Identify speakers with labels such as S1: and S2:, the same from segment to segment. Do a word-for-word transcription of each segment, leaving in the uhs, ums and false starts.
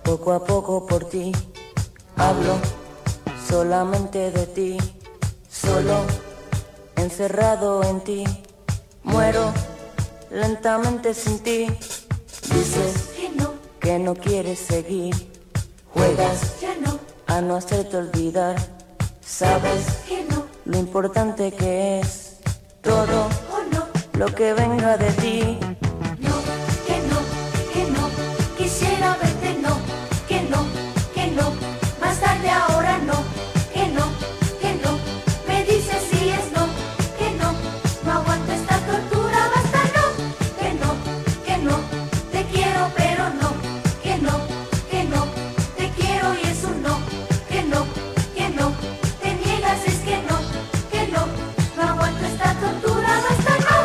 S1: Poco a poco por ti hablo solamente de ti, solo encerrado en ti. Muero lentamente sin ti. Dices
S2: que no,
S1: que no quieres seguir, juegas
S2: ya no,
S1: a no hacerte olvidar. Sabes
S2: que no,
S1: lo importante que es todo
S2: oh no,
S1: lo que venga de ti.
S2: no, que no, que no, quisiera verte, no, que no, que no, más tarde ahora no, que no, que no, me dices si es no, que no, no aguanto esta tortura, basta no, que no, que no, te quiero pero no, que no, que no, te quiero y es un no, que no, que no, te niegas es que no, que no, no aguanto esta tortura, basta no.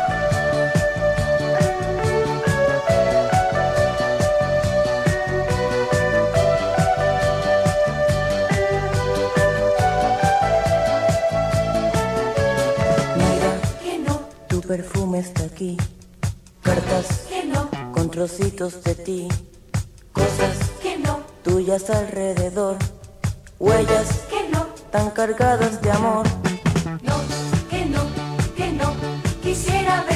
S1: Mira,
S2: Que no,
S1: tu perfume está aquí, cartas
S2: que no,
S1: con trocitos de ti, cosas
S2: que no,
S1: tuyas alrededor, huellas
S2: que no,
S1: tan cargadas de amor.
S2: no, que no, que no, quisiera ver.